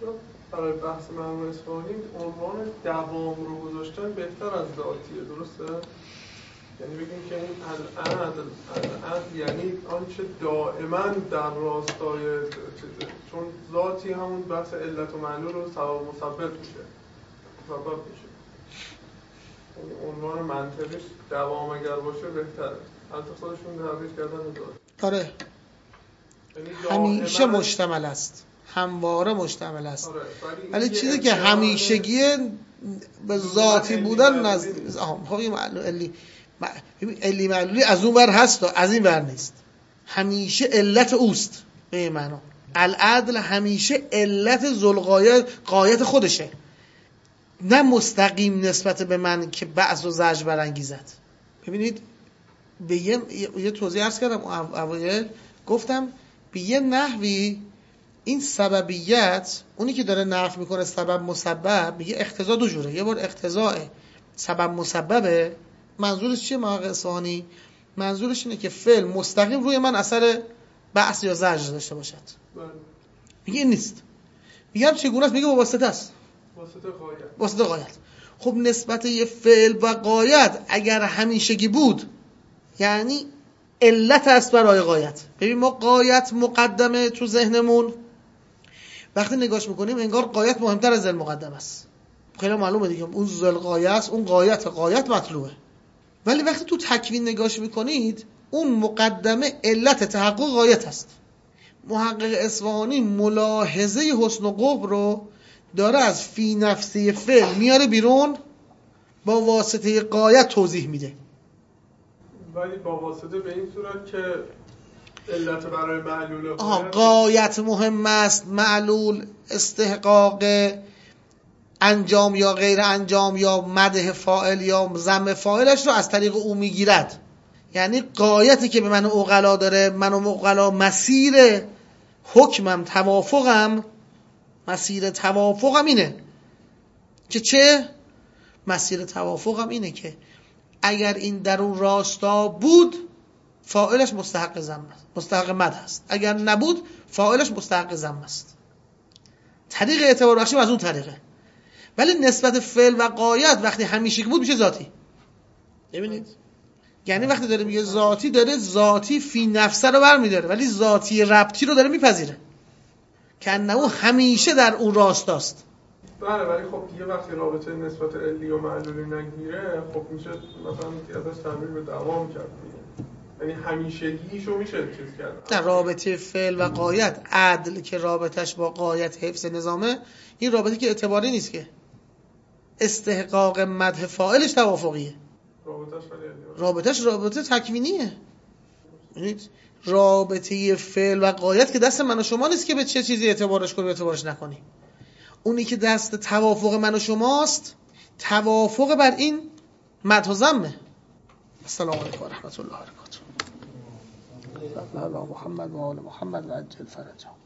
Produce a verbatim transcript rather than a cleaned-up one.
برای بحث مرحوم اصفهانی عنوان دوام رو گذاشتن بهتر از ذاتیه، درسته؟ یعنی بگیم که این العدل العدل یعنی آنچه دائما در راستای چیزه، چون ذاتی همون بحث علت و معلول رو سبب مسبب میشه مسبب میشه یعنی عنوان منطقیش دوام اگر باشه بهتره. البته خودشون تعبیر کردن ذات. آره همیشه مشتمل است، همواره مشتمل است. آره. ولی چیزی که همیشگی به ذاتی بودن نزد آها خب این علی علی معلولی از اون ور هست و از این ور نیست. همیشه علت اوست به این معنا. العدل همیشه علت ذوالغایه غایت خودشه، نه مستقیم نسبت به من که بعض و زجر برانگیزد. ببینید به یه, یه توضیح عرض کردم اوایل، گفتم به یه نحوی این سببیت، اونی که داره نقل میکنه سبب مسبب، میگه اقتضا دو جوره. یه بار اقتضاء سبب مسببه، منظورش چیه محقق اصفهانی؟ منظورش اینه که فعل مستقیم روی من اثر بأس یا زجر داشته باشد. میگه این نیست. میگم چگونه است؟ میگه با واسطه است، واسطه غایت. واسطه غایت. خب نسبت یه فعل و غایت اگر همیشگی بود یعنی علت است برای غایت. ببین ما غایت مقدمه تو ذهنمون، وقتی نگاش میکنیم انگار غایت مهمتر از ذل مقدم است. خیلی معلومه دیگه اون ذل غایه است، اون غایت غایت مطلوبه. ولی وقتی تو تکوین نگاش میکنید اون مقدمه علت تحقق غایت است. محقق اصفهانی ملاحظه حسن و قبح رو داره از فی نفسی فعل میاره بیرون، با واسطه غایت توضیح میده. ولی با واسطه به این صورت که علت برای معلول آها غایت مهم است، معلول استحقاق انجام یا غیر انجام یا مدح فاعل یا ذم فاعلش رو از طریق او میگیرد. یعنی غایتی که به من عقلا داره، من و عقلا مسیر حکمم توافقم، مسیر توافقم اینه که چه؟ مسیر توافقم اینه که اگر این در اون راستا بود فاعلش مستحق ذم است، مستحق مدح است. اگر نبود فاعلش مستحق ذم است. طریق اعتبار بخشیم از اون طریقه. ولی نسبت فعل و غایت وقتی همیشگی بود میشه ذاتی. ببینید یعنی وقتی داره میگه ذاتی، داره ذاتی فی نفسه رو برمیداره، ولی ذاتی ربطی رو داره میپذیره که انه همیشه در اون راستاست. بله ولی خب یه وقتی رابطه نسبت علی و معلولی نگیره خب میشه مثلا ازش تعبیر به دوام کرد، یعنی همیشگیشو میشه چیز کرد. در رابطه فعل و غایت، عدل که رابطش با غایت حفظ نظامه، این رابطه که اعتباری نیست، که استحقاق مدح فاعلش توافقیه. رابطش رابطش رابطه تکوینیه. یعنی رابطه فعل و غایت که دست من و شما نیست که به چه چیزی اعتبارش کنی و اعتبارش نکنی. اونی که دست توافق من و شماست، توافق بر این مدح و ذمه. السلام علیکم و رحمت الله و برکاته. محمد و آل محمد و عجل فرجهم.